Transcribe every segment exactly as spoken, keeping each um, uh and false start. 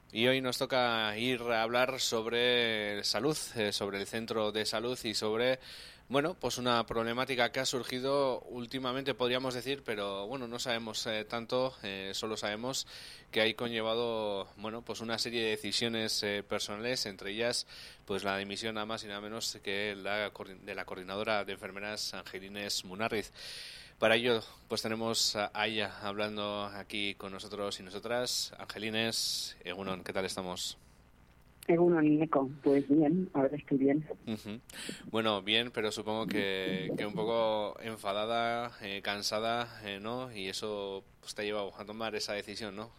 Y hoy nos toca ir a hablar sobre salud, eh, sobre el centro de salud y sobre, bueno, pues una problemática que ha surgido últimamente, podríamos decir, pero bueno, no sabemos eh, tanto, eh, solo sabemos que hay conllevado, bueno, pues una serie de decisiones eh, personales, entre ellas, pues la dimisión nada más y nada menos que la de la coordinadora de enfermeras Angelines Munarriz. Para ello, pues tenemos a ella hablando aquí con nosotros y nosotras. Angelines, Egunon, ¿qué tal estamos? Egunon, Nico, pues bien, ahora estoy bien. Uh-huh. Bueno, bien, pero supongo que, que un poco enfadada, eh, cansada, eh, ¿no? Y eso pues, te ha llevado a tomar esa decisión, ¿no?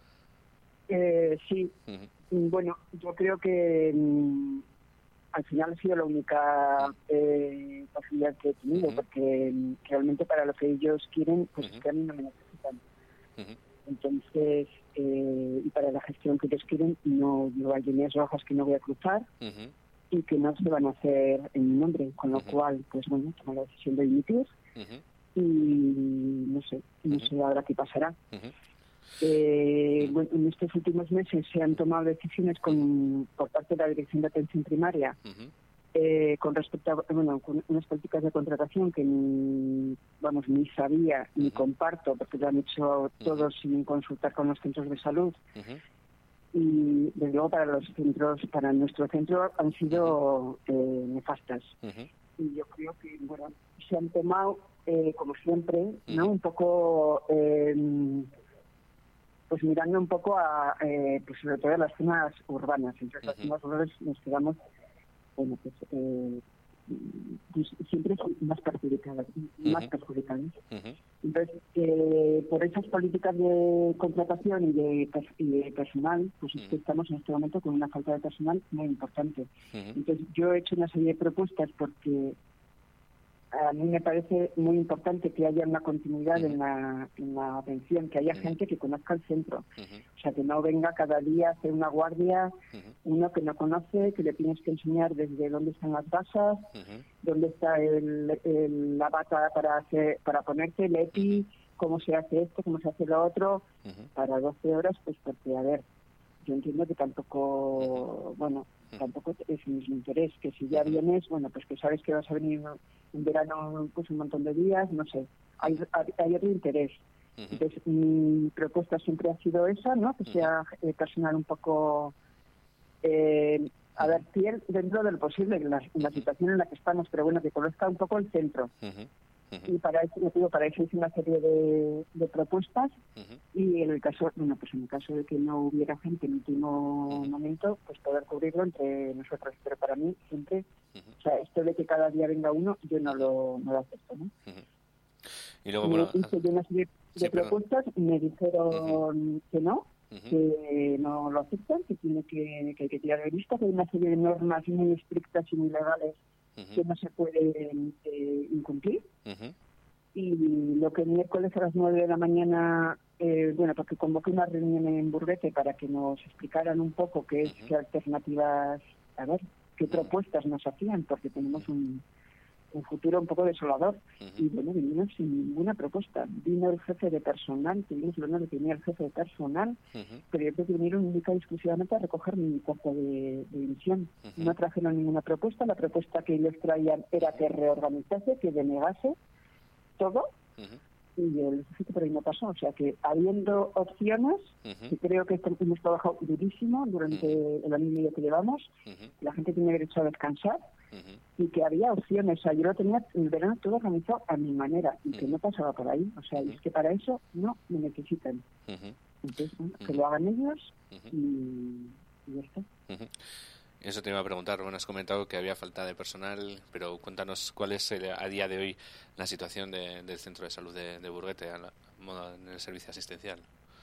Eh, sí, Uh-huh. bueno, yo creo que mm, al final ha sido la única eh, posibilidad que he tenido, Uh-huh. porque mm, realmente para lo que ellos quieren, pues Uh-huh. es que a mí no me necesitan. Uh-huh. Entonces, eh, y para la gestión que ellos quieren, no, no hay líneas rojas que no voy a cruzar Uh-huh. y que no se van a hacer en mi nombre, con lo Uh-huh. cual, pues bueno, tomo la decisión de dimitir Uh-huh. y no sé, no Uh-huh. sé ahora qué pasará. Uh-huh. Eh, bueno, en estos últimos meses se han tomado decisiones con, por parte de la Dirección de Atención Primaria Uh-huh. eh, con respecto a bueno, con unas políticas de contratación que ni, vamos, ni sabía ni Uh-huh. comparto, porque lo han hecho todos Uh-huh. sin consultar con los centros de salud. Uh-huh. Y desde luego para los centros, para nuestro centro han sido eh, nefastas. Uh-huh. Y yo creo que, bueno, se han tomado, eh, como siempre, ¿no? Uh-huh. Un poco... Eh, pues mirando un poco a, eh, pues sobre todo a las zonas urbanas. Entre las Uh-huh. zonas urbanas nos quedamos, bueno, pues eh, pues siempre son más perjudicadas, Uh-huh. más perjudicadas. Uh-huh. Entonces, eh, por esas políticas de contratación y de, y de personal, pues es que estamos en este momento con una falta de personal muy importante. Uh-huh. Entonces, yo he hecho una serie de propuestas porque a mí me parece muy importante que haya una continuidad Uh-huh. en, la, en la atención, que haya Uh-huh. gente que conozca el centro. Uh-huh. O sea, que no venga cada día a hacer una guardia, Uh-huh. uno que no conoce, que le tienes que enseñar desde dónde están las basas, Uh-huh. dónde está el, el- la bata para hacer, para ponerte, el EPI, cómo se hace esto, cómo se hace lo otro, Uh-huh. para doce horas, pues porque, a ver, yo entiendo que tampoco, Uh-huh. tampoco, tampoco es mi interés, que si ya Uh-huh. vienes, bueno, pues que sabes que vas a venir en verano pues un montón de días, no sé, hay, hay, hay otro interés. Uh-huh. Entonces, mi propuesta siempre ha sido esa, ¿no? Que sea eh, personal un poco, eh, a ver, fiel dentro de lo posible en la, en la situación en la que estamos, pero bueno, que conozca un poco el centro. Uh-huh. Y para eso, yo digo, para eso hice una serie de, de propuestas Uh-huh. y en el caso, bueno, pues en el caso de que no hubiera gente en el último Uh-huh. momento, pues poder cubrirlo entre nosotros. Pero para mí siempre, Uh-huh. o sea, esto de que cada día venga uno, yo no lo, no lo acepto, ¿no? Uh-huh. Y luego, Me bueno, hice yo una serie de sí, perdón. propuestas y me dijeron Uh-huh. que no, Uh-huh. que no lo aceptan, que tiene que, que hay que tirar de vista, que hay una serie de normas muy estrictas y muy legales Uh-huh. que no se pueden eh, incumplir. Uh-huh. Y lo que el miércoles a las nueve de la mañana, eh, bueno, porque convoqué una reunión en Burguete para que nos explicaran un poco qué es, Uh-huh. qué alternativas, a ver, qué Uh-huh. propuestas nos hacían, porque tenemos un, un futuro un poco desolador. Uh-huh. Y bueno, vinimos sin ninguna propuesta. Vino el jefe de personal, tuvimos el honor de que venía el jefe de personal, Uh-huh. pero ellos vinieron única y exclusivamente a recoger mi carta de, de dimisión. Uh-huh. No trajeron ninguna propuesta, la propuesta que ellos traían era que reorganizase, que denegase todo, Uh-huh. y el ejército por ahí no pasó. O sea que habiendo opciones, Uh-huh. que creo que hemos trabajado durísimo durante Uh-huh. el año y medio que llevamos, Uh-huh. la gente tiene derecho a descansar, Uh-huh. y que había opciones. O sea, yo lo tenía el verano todo organizado a mi manera, y que Uh-huh. no pasaba por ahí. O sea, Uh-huh. es que para eso no me necesitan. Uh-huh. Entonces, bueno, que Uh-huh. lo hagan ellos, Uh-huh. y, y ya está. Uh-huh. Eso te iba a preguntar. Bueno, has comentado que había falta de personal, pero cuéntanos cuál es el- a día de hoy la situación de- del centro de salud de, de Burguete a la- modo- en el servicio asistencial.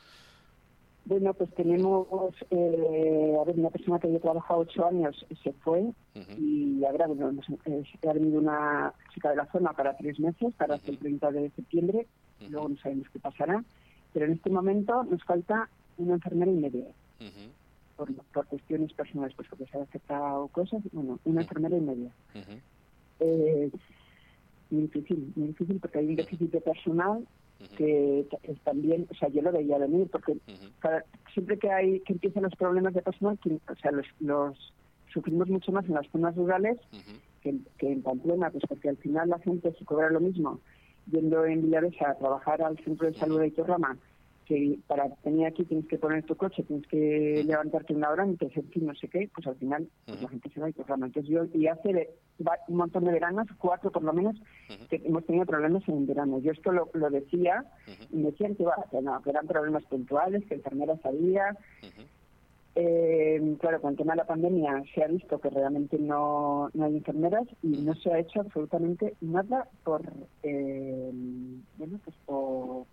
Bueno, pues tenemos, eh, a ver, una persona que había trabajado ocho años se fue, Uh-huh. y ahora bueno, nos- eh, ha venido una chica de la zona para tres meses, para hasta el treinta de septiembre, Uh-huh. luego no sabemos qué pasará, pero en este momento nos falta una enfermera y media, Uh-huh. por, por cuestiones personales, pues porque se han aceptado cosas, bueno, una Uh-huh. enfermera y media. Uh-huh. Eh, muy difícil, muy difícil porque hay un déficit de personal uh-huh. que es también, o sea, yo lo veía venir, porque uh-huh. cada, siempre que hay que empiezan los problemas de personal, que, o sea, los, los sufrimos mucho más en las zonas rurales uh-huh. que, que en Pamplona, pues porque al final la gente se cobra lo mismo yendo en Villavesa a trabajar al centro de salud de Itorrama, que para venir aquí tienes que poner tu coche, tienes que uh-huh. levantarte una hora antes, en fin, no sé qué, pues al final pues uh-huh. la gente se va a Itorrama. Entonces yo, y hace de, un montón de veranos, cuatro por lo menos, uh-huh. que hemos tenido problemas en verano. Yo esto lo, lo decía, uh-huh. y me decían que, bueno, que, no, que eran problemas puntuales, que enfermeras había. Uh-huh. Eh, claro, con el tema de la pandemia se ha visto que realmente no, no hay enfermeras y uh-huh. no se ha hecho absolutamente nada por, eh, bueno, pues por...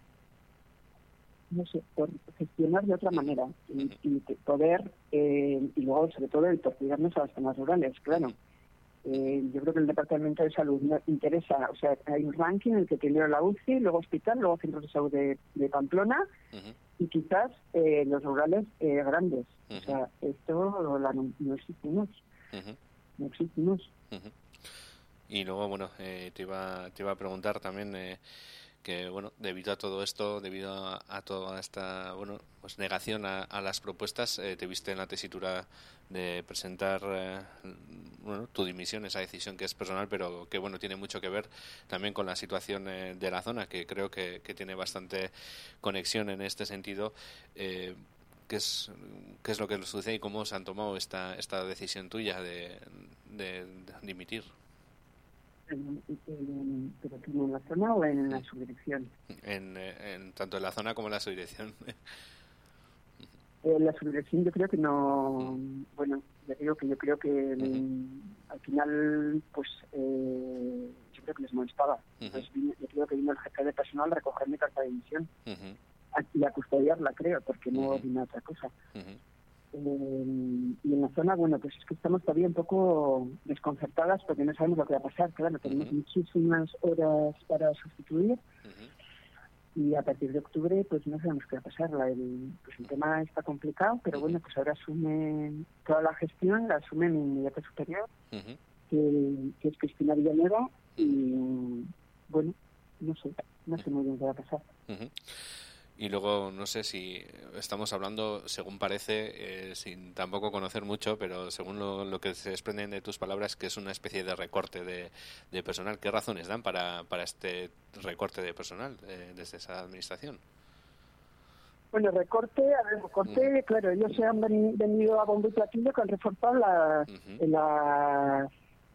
no sé, por gestionar de otra manera y, y poder, eh, y luego sobre todo el por cuidarnos a las zonas rurales, claro. Eh, yo creo que el Departamento de Salud no interesa, o sea, hay un ranking en el que primero la U C I, luego hospital, luego centros de salud de, de Pamplona uh-huh. y quizás eh, los rurales eh, grandes. Uh-huh. O sea, esto la, no existimos, uh-huh. no existimos. Uh-huh. Y luego, bueno, eh, te iba te iba a preguntar también... Eh, que bueno, debido a todo esto, debido a, a toda esta bueno pues negación a, a las propuestas, eh, te viste en la tesitura de presentar eh, bueno tu dimisión, esa decisión que es personal, pero que bueno tiene mucho que ver también con la situación eh, de la zona, que creo que, que tiene bastante conexión en este sentido. Eh, ¿qué es qué es lo que sucede y cómo se han tomado esta esta decisión tuya de, de, de dimitir? En, en, ¿Pero en la zona o en la subdirección? En, en tanto en la zona como en la subdirección. En la subdirección yo creo que no, mm. bueno, ya digo que yo creo que uh-huh. al final, pues, eh, yo creo que les molestaba. Uh-huh. Entonces vino, yo creo que vino el jefe de personal a recoger mi carta de dimisión uh-huh. y a custodiarla, creo, porque no uh-huh. vino otra cosa. Uh-huh. Eh, y en la zona, bueno, pues es que estamos todavía un poco desconcertadas porque no sabemos lo que va a pasar. Claro, tenemos uh-huh. muchísimas horas para sustituir uh-huh. y a partir de octubre pues no sabemos qué va a pasar. La, el, pues el tema está complicado, pero uh-huh. bueno, pues ahora asume toda la gestión, la asume mi inmediato superior, uh-huh. que, que es Cristina Villanueva uh-huh. y bueno, no sé, no sé muy bien qué va a pasar. Uh-huh. Y luego, no sé si estamos hablando, según parece, eh, sin tampoco conocer mucho, pero según lo, lo que se desprende de tus palabras, que es una especie de recorte de, de personal. ¿Qué razones dan para, para este recorte de personal eh, desde esa administración? Bueno, recorte, a ver, recorte, uh-huh. claro, ellos se han venido a bombo y platillo con reforzar las, uh-huh. las,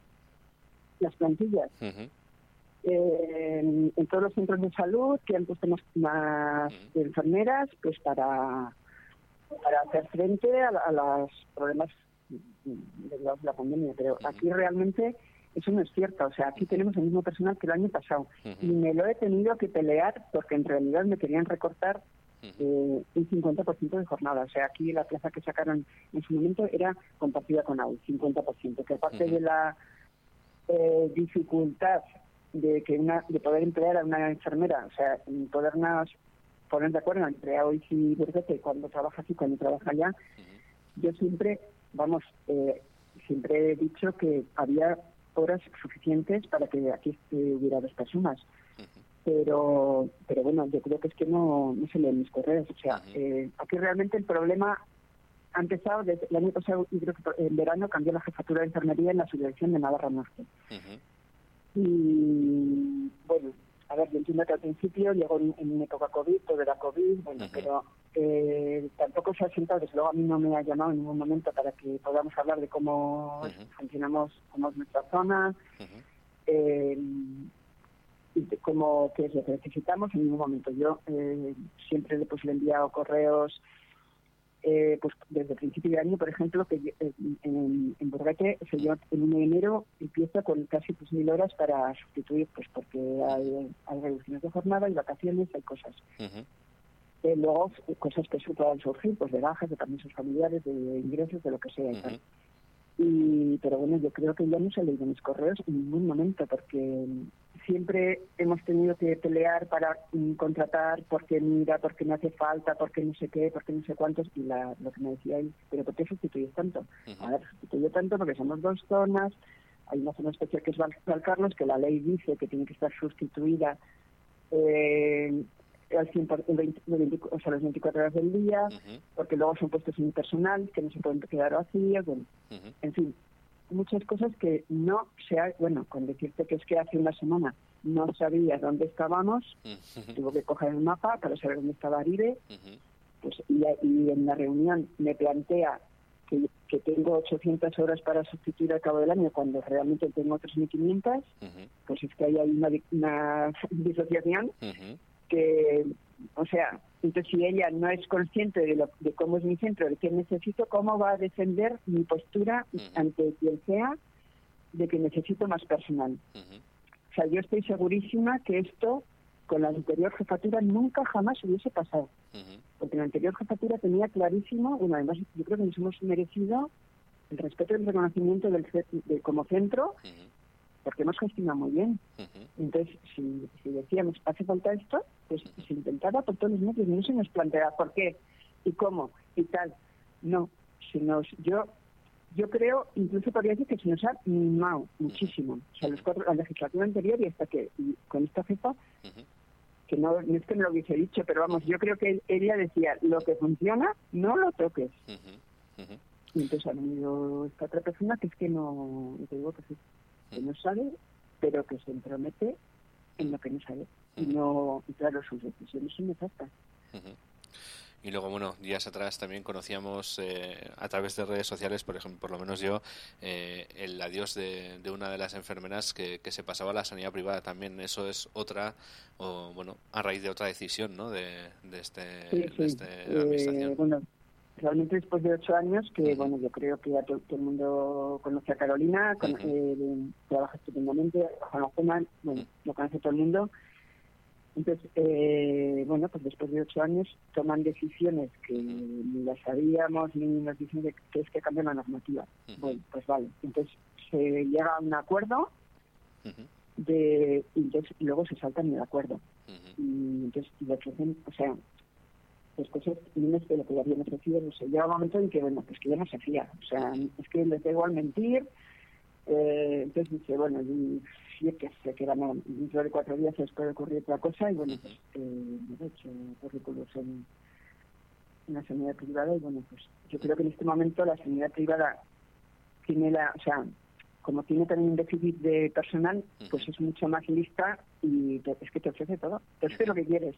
las plantillas. Uh-huh. Eh, en, en todos los centros de salud que han puesto más, más uh-huh. enfermeras pues para para hacer frente a, a los problemas de la, la pandemia, pero uh-huh. aquí realmente eso no es cierto. O sea, aquí tenemos el mismo personal que el año pasado uh-huh. y me lo he tenido que pelear porque en realidad me querían recortar uh-huh. eh, un cincuenta por ciento de jornada. O sea, aquí la plaza que sacaron en su momento era compartida con A U, cincuenta por ciento, que aparte uh-huh. de la eh, dificultad de que una de poder emplear a una enfermera, o sea, podernos poner de acuerdo entre A O I C y Burguete cuando trabaja aquí, cuando trabaja allá. Uh-huh. Yo siempre, vamos, eh, siempre he dicho que había horas suficientes para que aquí hubiera dos personas. Uh-huh. Pero pero bueno, yo creo que es que no, no se leen mis correos. O sea, uh-huh. eh, aquí realmente el problema ha empezado desde el año pasado, y creo que en verano cambió la jefatura de enfermería en la subdirección de Navarra Norte. Uh-huh. Y bueno, a ver, yo entiendo que al principio llegó en, en época COVID, todo era COVID, bueno, uh-huh. pero eh, tampoco se ha sentado, desde luego a mí no me ha llamado en ningún momento para que podamos hablar de cómo uh-huh. funcionamos, cómo es nuestra zona, uh-huh. eh, y de cómo, qué es lo que necesitamos en ningún momento. Yo eh, siempre pues, le he enviado correos. Eh, pues desde el principio de año, por ejemplo, que eh, en, en Burguete, yo en uno de enero empiezo con casi pues, mil horas para sustituir, pues porque hay, hay reducciones de jornada, hay vacaciones, hay cosas. Uh-huh. Eh, luego, cosas que puedan surgir, pues de bajas, de permisos familiares, de ingresos, de lo que sea. Uh-huh. Y, pero bueno, yo creo que ya no se ha leído mis correos en ningún momento, porque siempre hemos tenido que pelear para um, contratar, porque mira, porque no hace falta, porque no sé qué, porque no sé cuántos, y la, lo que me decía él, pero ¿por qué sustituyes tanto? Uh-huh. A ver, sustituyo tanto porque somos dos zonas, hay una zona especial que es Val Carlos, que la ley dice que tiene que estar sustituida eh, al cien por ciento, el veinte, el veinte, o sea, las veinticuatro horas del día, uh-huh. porque luego son puestos unipersonal, que no se pueden quedar vacíos, bueno, uh-huh. en fin, muchas cosas que no se ha, bueno, con decirte que es que hace una semana no sabía dónde estábamos, uh-huh. tuve que coger el mapa para saber dónde estaba Aribe, uh-huh. pues, y, y en la reunión me plantea que, que tengo ochocientas horas para sustituir al cabo del año cuando realmente tengo tres mil quinientas, uh-huh. pues es que ahí hay una, una disociación uh-huh. que, o sea, entonces si ella no es consciente de, lo, de cómo es mi centro, de qué necesito, ¿cómo va a defender mi postura uh-huh. ante quien sea de que necesito más personal? Uh-huh. O sea, yo estoy segurísima que esto con la anterior jefatura nunca jamás hubiese pasado. Uh-huh. Porque la anterior jefatura tenía clarísimo, bueno, además yo creo que nos hemos merecido el respeto y el reconocimiento del de, como centro, uh-huh. porque hemos gestionado muy bien. Uh-huh. Entonces, si, si decíamos, hace falta esto, pues uh-huh. se intentaba por todos los medios, no se nos planteaba por qué y cómo y tal. No, se nos, yo yo creo, incluso podría decir que se nos ha mimado muchísimo. O sea, los cuatro, la legislatura anterior y hasta que y con esta jefa, uh-huh. que no, no es que no lo hubiese dicho, pero vamos, yo creo que ella decía, lo que funciona, no lo toques. Uh-huh. Uh-huh. Y entonces ha venido esta otra persona que es que no, te digo que, sí, que no sabe, pero que se entromete en lo que no sabe. Uh-huh. Y no, y claro, sus decisiones son nefastas. Uh-huh. Y luego, bueno, días atrás también conocíamos eh, a través de redes sociales, por ejemplo, por lo menos yo, eh, el adiós de, de una de las enfermeras que, que se pasaba a la sanidad privada. También eso es otra, o bueno, a raíz de otra decisión, ¿no?, de, de este, sí, sí. de este eh, administración. Bueno, realmente después de ocho años, que uh-huh. bueno, yo creo que ya todo, todo el mundo conoce a Carolina, con, uh-huh. eh, trabaja estupendamente, Juan Ojuman, bueno, uh-huh. lo conoce todo el mundo. Entonces, eh, bueno, pues después de ocho años toman decisiones que ni las sabíamos, ni nos dicen que, que es que cambian la normativa. Uh-huh. Bueno, pues vale. Entonces, se llega a un acuerdo uh-huh. de y entonces y luego se saltan el acuerdo. Uh-huh. Y entonces le ofrecen, o sea, pues cosas menos de lo que ya habían ofrecido, no sé. Llega un momento en que, bueno, pues que ya no se fía. O sea, es que les da igual mentir. Eh, entonces dice, bueno, y sí que sé que van a, dentro de cuatro días les puede ocurrir otra cosa y bueno, pues eh, he hecho currículos en una sanidad privada y bueno, pues yo creo que en este momento la sanidad privada tiene la, o sea, como tiene también un déficit de personal, pues es mucho más lista y te, es que te ofrece todo, te ofrece lo que quieres.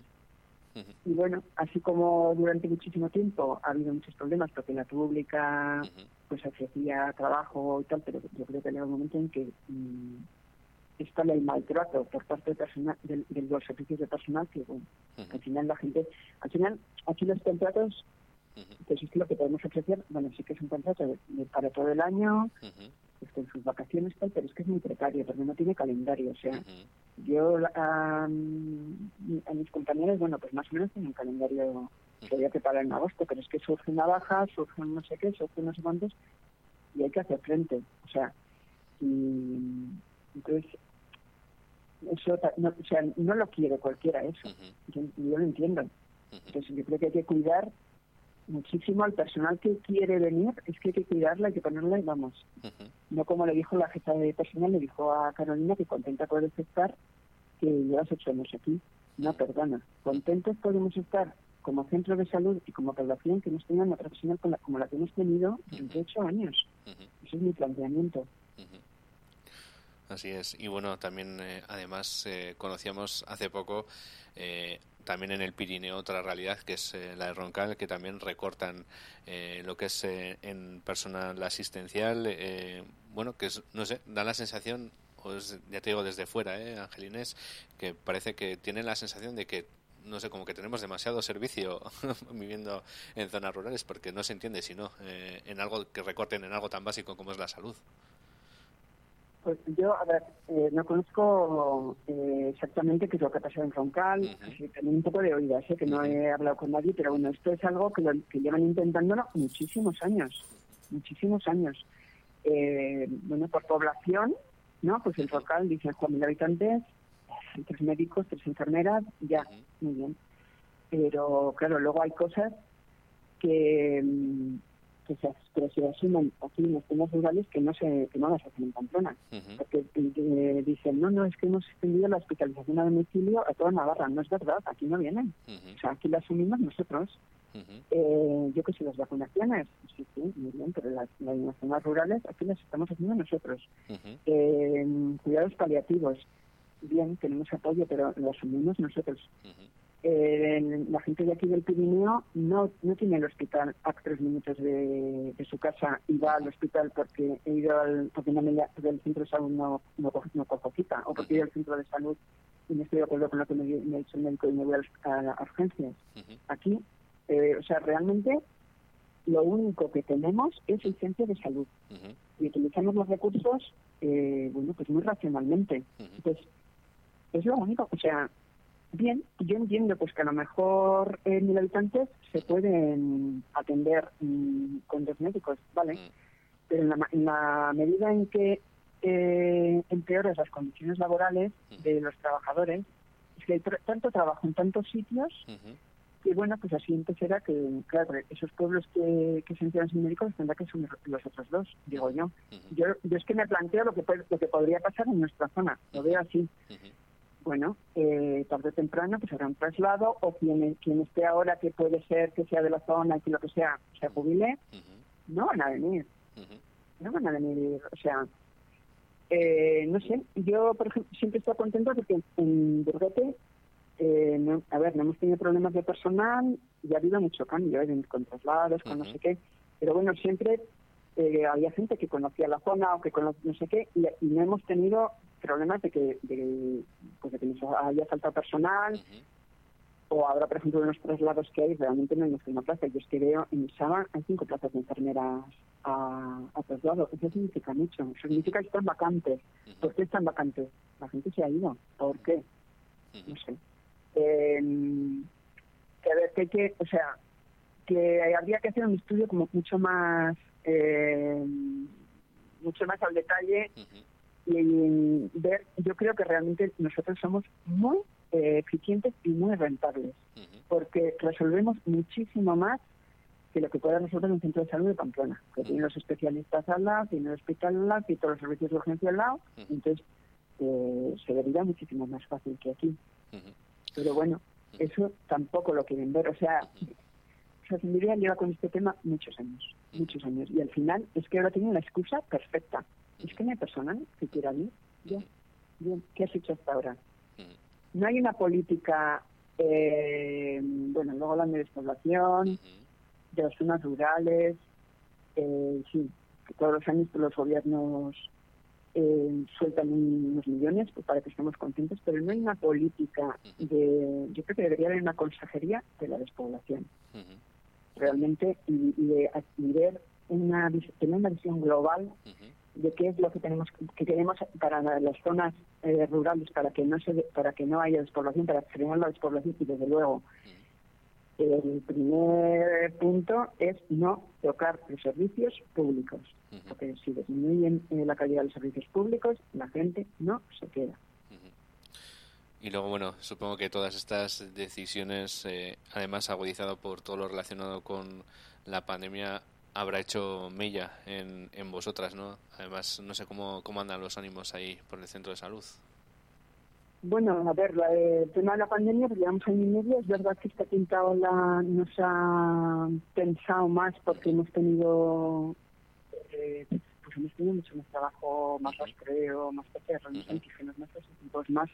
Y bueno, así como durante muchísimo tiempo ha habido muchos problemas porque la pública uh-huh. pues ofrecía trabajo y tal, pero yo creo que llega un momento en que mmm, está el maltrato por parte del personal, de, de los servicios de personal, que bueno, uh-huh. al final la gente, al final aquí los contratos, uh-huh. pues es lo que podemos ofrecer, bueno, sí que es un contrato de, de, para todo el año, uh-huh. pues con sus vacaciones tal, pero es que es muy precario porque no tiene calendario, o sea, uh-huh. yo a, a mis compañeros, bueno, pues más o menos tienen un calendario que había que parar en agosto, pero es que surge una baja, surge no sé qué, surge no sé cuántos, y hay que hacer frente, o sea, y entonces eso no, o sea, no lo quiere cualquiera eso, uh-huh. yo, yo lo entiendo, uh-huh. entonces yo creo que hay que cuidar muchísimo al personal que quiere venir, es que hay que cuidarla, hay que ponerla y vamos. Uh-huh. No como le dijo la jefa de personal, le dijo a Carolina que contenta poder estar, que llevas ocho años aquí. No, perdona. Contentos podemos estar como centro de salud y como población que nos tengan una profesional como la, como la que hemos tenido durante ocho años. Uh-huh. Ese es mi planteamiento. Uh-huh. Así es. Y bueno, también eh, además eh, conocíamos hace poco eh, también en el Pirineo otra realidad que es eh, la de Roncal, que también recortan eh, lo que es eh, en personal asistencial, eh, bueno, que es, no sé, da la sensación, pues, ya te digo desde fuera, eh, Angelines, que parece que tienen la sensación de que, no sé, como que tenemos demasiado servicio viviendo en zonas rurales, porque no se entiende si no, eh, en algo que recorten en algo tan básico como es la salud. Pues yo, a ver, eh, no conozco eh, exactamente qué es lo que ha pasado en Roncal, uh-huh. así también un poco de oídas, ¿eh? que no uh-huh. he hablado con nadie, pero bueno, esto es algo que, lo, que llevan intentándolo muchísimos años, muchísimos años. Eh, bueno, por población, ¿no? Pues en Roncal dicen cuatro mil habitantes, tres médicos, tres enfermeras, ya, uh-huh. muy bien. Pero claro, luego hay cosas que... que se, que se asumen aquí en los temas rurales que no se que no las hacen en Pamplona. Uh-huh. Porque eh, dicen, no, no, es que hemos extendido la hospitalización a domicilio a toda Navarra. No es verdad, aquí no vienen. Uh-huh. O sea, aquí la asumimos nosotros. Uh-huh. Eh, yo que sé, las vacunaciones, sí, sí, muy bien, pero las, las zonas rurales aquí las estamos haciendo nosotros. Uh-huh. Eh, cuidados paliativos, bien, tenemos apoyo, pero lo asumimos nosotros. Uh-huh. Eh, la gente de aquí del Pirineo no no tiene el hospital a tres minutos de, de su casa y va al hospital porque he ido al porque no me, del centro de salud no, no, no cojo cita, o porque he ido al centro de salud y no estoy de acuerdo con lo que me, me ha dicho el médico y me voy a, a, a urgencias. Uh-huh. Aquí, eh, o sea, realmente lo único que tenemos es el centro de salud. Uh-huh. Y utilizamos los recursos, eh, bueno, pues muy racionalmente. Uh-huh. Entonces, es lo único, o sea, bien, yo entiendo pues que a lo mejor eh, mil habitantes se pueden atender mmm, con dos médicos, ¿vale? Mm. Pero en la, en la medida en que eh, empeoras las condiciones laborales mm. de los trabajadores, es que hay tra- tanto trabajo en tantos sitios uh-huh. que, bueno, pues así será que, claro, esos pueblos que, que se enteran sin médicos tendrá que asumir los otros dos, digo yo. Uh-huh. yo. Yo es que me planteo lo que, lo que podría pasar en nuestra zona, lo veo así. Uh-huh. Bueno, eh, tarde o temprano pues habrá un traslado, o quien, quien esté ahora, que puede ser que sea de la zona y que lo que sea, se jubile, uh-huh. no van a venir. Uh-huh. No van a venir, o sea, eh, no sé, yo por ejemplo siempre estoy contenta porque en Burguete, eh, no, a ver, no hemos tenido problemas de personal y ha habido mucho cambio, ¿eh? Con traslados, con uh-huh. no sé qué, pero bueno, siempre eh, había gente que conocía la zona o que conocía no sé qué, y, y no hemos tenido problemas de que, de, pues de que nos haya faltado personal, uh-huh. o ahora, por ejemplo, en los traslados que hay, realmente no hay una plaza. Yo es que veo en Saba hay cinco plazas de enfermeras a, a traslado. Eso significa mucho. Eso significa que están vacantes. Uh-huh. ¿Por qué están vacantes? La gente se ha ido. ¿Por qué? Uh-huh. No sé. Eh, que a ver, que hay que, o sea, que habría que hacer un estudio como mucho más, eh, mucho más al detalle. Uh-huh. Y ver, yo creo que realmente nosotros somos muy eh, eficientes y muy rentables, uh-huh. porque resolvemos muchísimo más que lo que puede resolver un centro de salud de Pamplona, que uh-huh. tiene los especialistas al lado, tiene el hospital al lado, tiene todos los servicios de urgencia al lado, uh-huh. entonces eh, se vería muchísimo más fácil que aquí. Uh-huh. Pero bueno, uh-huh. eso tampoco lo quieren ver, o sea, uh-huh. o sea, Sendiria lleva con este tema muchos años, uh-huh. muchos años, y al final es que ahora tienen la excusa perfecta. Es que no hay personal que quiera ir. Bien, bien. ¿Qué has hecho hasta ahora? No hay una política, eh, bueno, luego la de despoblación, de las zonas rurales, eh, sí, que todos los años los gobiernos eh, sueltan unos millones pues, para que estemos contentos, pero no hay una política de, yo creo que debería haber una consejería de la despoblación, realmente, y, y de y ver una, tener una visión global de qué es lo que tenemos que queremos para las zonas eh, rurales, para que no se para que no haya despoblación, para frenar la despoblación. Y desde luego el primer punto es no tocar los servicios públicos, uh-huh. porque si disminuyen eh, la calidad de los servicios públicos, la gente no se queda. Y luego, bueno, supongo que todas estas decisiones, eh, además agudizado por todo lo relacionado con la pandemia, habrá hecho mella en, en vosotras, ¿no? Además, no sé cómo, cómo andan los ánimos ahí por el centro de salud. Bueno, a ver, la, el tema de la pandemia, pues llevamos año y medio. Es verdad que esta quinta ola nos ha pensado más porque hemos tenido, eh, pues hemos tenido mucho más trabajo, más rastreo, más P C R, más antígenos, más tipos, más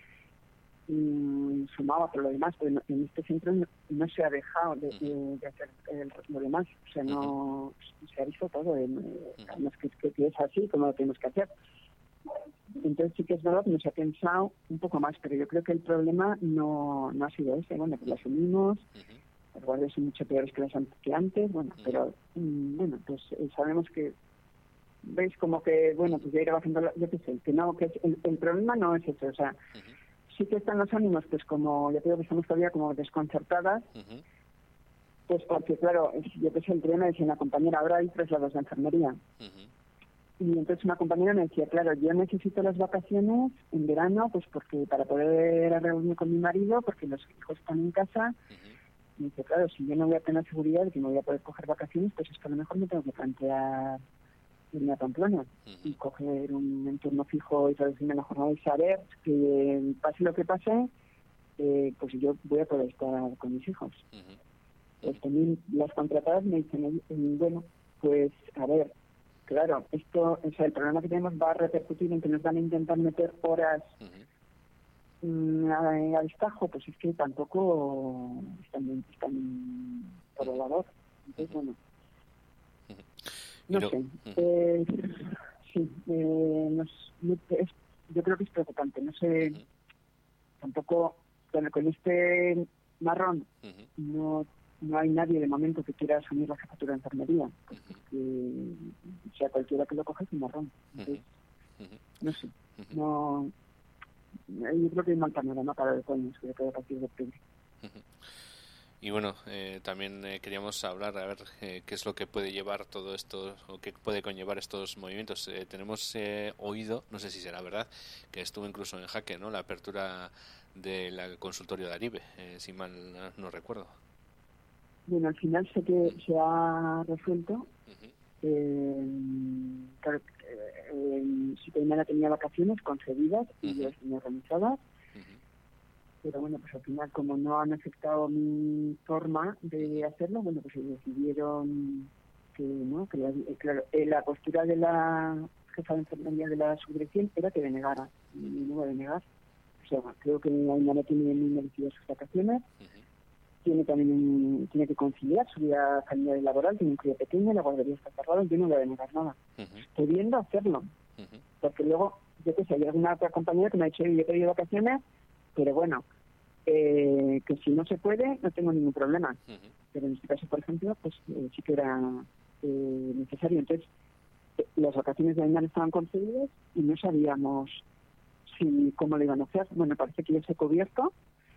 y sumaba por lo demás, pero en este centro no, no se ha dejado de, de, de hacer el, lo demás, o sea, no se ha visto todo, en, eh, que, que, que es así como lo tenemos que hacer. Entonces sí que es verdad que nos ha pensado un poco más, pero yo creo que el problema no, no ha sido ese. Bueno, pues lo asumimos, los guardias son mucho peores que, las, que antes, bueno, pero mm, bueno, pues eh, sabemos que veis como que, bueno, pues ya irá bajando, la, yo qué sé, que no, que es, el, el problema no es eso, o sea, sí que están los ánimos, pues como, ya te digo que estamos todavía como desconcertadas, uh-huh. pues porque claro, yo que sé, el problema es en la compañera, ahora hay traslados de enfermería. Uh-huh. Y entonces una compañera me decía, claro, yo necesito las vacaciones en verano, pues porque para poder reunirme con mi marido, porque los hijos están en casa, uh-huh. Y dice, claro, si yo no voy a tener seguridad de que no voy a poder coger vacaciones, pues es que a lo mejor me tengo que plantear irme a Pamplona uh-huh. y coger un entorno fijo y traducirme la jornada y saber que pase lo que pase, eh, pues yo voy a poder estar con mis hijos. Uh-huh. Pues también las contratadas me dicen, bueno, pues a ver, claro, esto, o sea, el programa que tenemos va a repercutir en que nos van a intentar meter horas uh-huh. mmm, a- al estajo, pues es que tampoco están, están por el valor. Entonces, bueno, no no, sé. uh-huh. Eh, sí, eh, nos, no- es, yo creo que es preocupante. No sé, uh-huh. tampoco, bueno, con este marrón uh-huh. no no hay nadie de momento que quiera asumir la jefatura de enfermería, pues uh-huh. porque, o sea, cualquiera que lo coge es un marrón. Entonces, uh-huh. no sé, uh-huh. no, yo creo que hay mal panorama para el otoño, sobre todo a partir de octubre. Uh-huh. Y bueno, eh, también eh, queríamos hablar, a ver eh, qué es lo que puede llevar todo esto, o qué puede conllevar estos movimientos. Eh, tenemos eh, oído, no sé si será verdad, que estuvo incluso en jaque, ¿no?, la apertura del consultorio de Aribe, eh, si mal no recuerdo. Bueno, al final sé que uh-huh. se ha resuelto. Uh-huh. Eh, claro, eh, eh, si Taimana tenía vacaciones concedidas y uh-huh. yo las tenía organizadas. Uh-huh. Pero bueno, pues al final, como no han afectado mi forma de hacerlo, bueno, pues decidieron que, ¿no? Que la, claro, la postura de la jefa de enfermería de la subdirección era que denegara, y no voy a denegar. O sea, creo que Aymara tiene muy merecidas sus vacaciones, uh-huh. tiene también un, tiene que conciliar su vida familiar y laboral, tiene un crío pequeño, la guardería está cerrada, yo no voy a denegar nada. Uh-huh. Pudiendo hacerlo, uh-huh. porque luego, yo que sé, hay alguna otra compañera que me ha dicho, yo he pedido vacaciones, pero bueno, eh, que si no se puede, no tengo ningún problema. Uh-huh. Pero en este caso, por ejemplo, pues eh, sí que era eh, necesario. Entonces, eh, las vacaciones de Aymara estaban concedidas y no sabíamos si cómo lo iban a hacer. Bueno, parece que ya se ha cubierto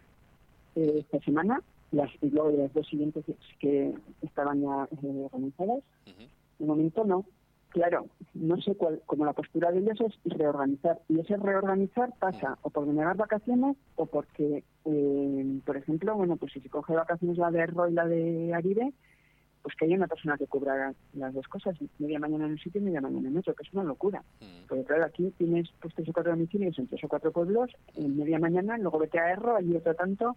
eh, esta semana, las, y luego las dos siguientes que estaban ya eh, organizadas. Uh-huh. De momento no. Claro, no sé cuál, como la postura de ellos es reorganizar. Y ese reorganizar pasa o por denegar vacaciones o porque, eh, por ejemplo, bueno, pues si se coge vacaciones la de Erro y la de Aribe, pues que haya una persona que cubra las dos cosas, media mañana en un sitio y media mañana en otro, que es una locura. Mm. Porque claro, aquí tienes pues tres o cuatro domicilios en tres o cuatro pueblos, en media mañana, luego vete a Erro, allí otro tanto,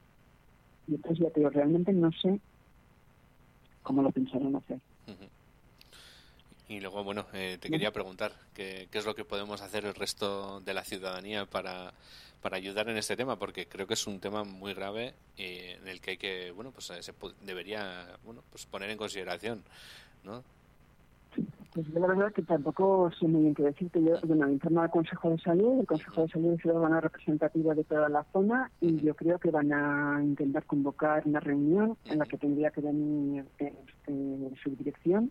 y entonces ya te digo, realmente no sé cómo lo pensaron hacer. Uh-huh. Y luego, bueno, eh, te quería preguntar ¿qué, qué es lo que podemos hacer el resto de la ciudadanía para, para ayudar en este tema, porque creo que es un tema muy grave eh, en el que hay que, bueno, pues se debería, bueno, pues poner en consideración, ¿no? Pues yo la verdad que tampoco sé muy bien qué decirte. Yo, bueno, informo al Consejo de Salud, el Consejo de Salud es el órgano representativo de toda la zona y yo creo que van a intentar convocar una reunión en la que tendría que venir eh, eh, su dirección.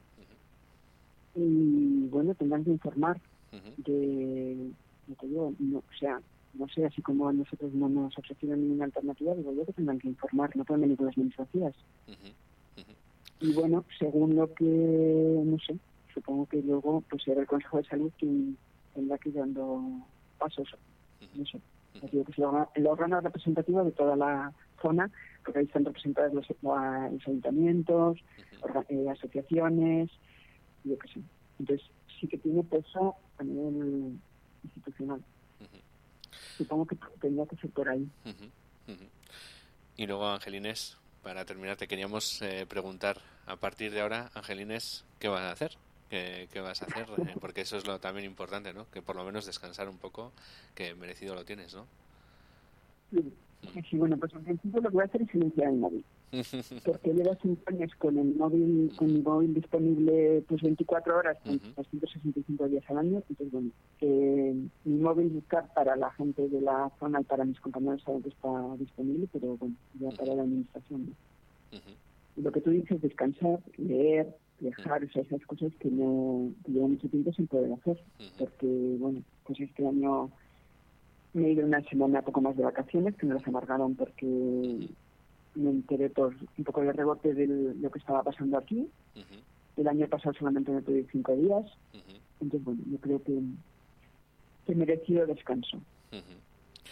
Y bueno, tendrán que informar uh-huh. de, de que yo, no, o sea, no sé, así como a nosotros no nos ofrecieron ninguna alternativa, digo yo que tendrán que informar, no pueden venir con las manos vacías. Uh-huh. Uh-huh. Y bueno, según lo que, no sé, supongo que luego pues será el Consejo de Salud quien tendrá que ir dando pasos, uh-huh. no sé. Uh-huh. Así que es el órgano representativo de toda la zona, porque ahí están representados los, los ayuntamientos, uh-huh. orga, eh, asociaciones, yo qué sé. Entonces sí que tiene peso a nivel institucional. Uh-huh. Supongo que tendría que ser por ahí. Uh-huh. Uh-huh. Y luego, Angelines, para terminar te queríamos eh, preguntar, a partir de ahora, Angelines, ¿qué vas a hacer? ¿Qué, qué vas a hacer? Eh, porque eso es lo también importante, ¿no? Que por lo menos descansar un poco, que merecido lo tienes, ¿no? Sí, sí, bueno, pues en principio lo que voy a hacer es silenciar el móvil. Porque llevo cinco años con el móvil, con mi móvil disponible pues veinticuatro horas, uh-huh. trescientos sesenta y cinco días al año. Entonces, bueno, eh, mi móvil buscar para la gente de la zona y para mis compañeros saben que está disponible, pero bueno, ya para la administración, ¿no? Uh-huh. Y lo que tú dices, descansar, leer, viajar, o sea, esas cosas que no que llevo mucho tiempo sin poder hacer. Uh-huh. Porque, bueno, pues este año me he ido una semana poco más de vacaciones, que me las amargaron porque me enteré por un poco de rebote de lo que estaba pasando aquí. Uh-huh. El año pasado solamente me pude ir cinco días. Uh-huh. Entonces, bueno, yo creo que, que he merecido descanso. Uh-huh.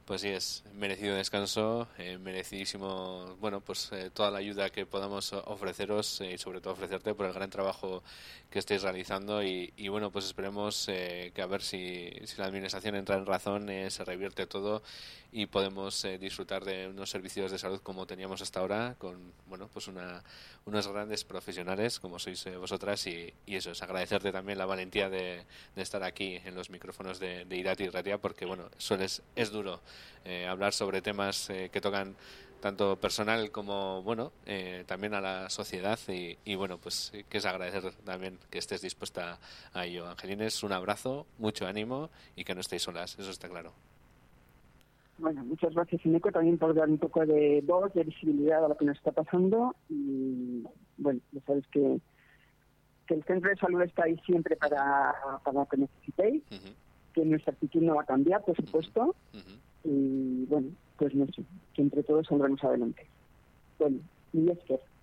Pues sí, es merecido descanso, eh, merecidísimo, bueno, pues eh, toda la ayuda que podamos ofreceros eh, y sobre todo ofrecerte por el gran trabajo que estáis realizando y, y bueno, pues esperemos eh, que a ver si, si la administración entra en razón, eh, se revierte todo y podemos eh, disfrutar de unos servicios de salud como teníamos hasta ahora, con, bueno, pues una, unos grandes profesionales como sois eh, vosotras y, y eso, es agradecerte también la valentía de, de estar aquí en los micrófonos de, de Irati y Ratia porque, bueno, sueles, es duro Eh, hablar sobre temas eh, que tocan tanto personal como bueno eh, también a la sociedad y, y bueno pues que es agradecer también que estés dispuesta a ello. Angelines, un abrazo, mucho ánimo y que no estéis solas, eso está claro. Bueno, muchas gracias, Ineco, también por dar un poco de voz, de visibilidad a lo que nos está pasando y bueno, ya sabes que, que el centro de salud está ahí siempre para, para lo que necesitéis, uh-huh. que nuestra actitud no va a cambiar, por supuesto. Uh-huh. Y bueno, pues no sé, que entre todos saldremos adelante. Bueno, y es que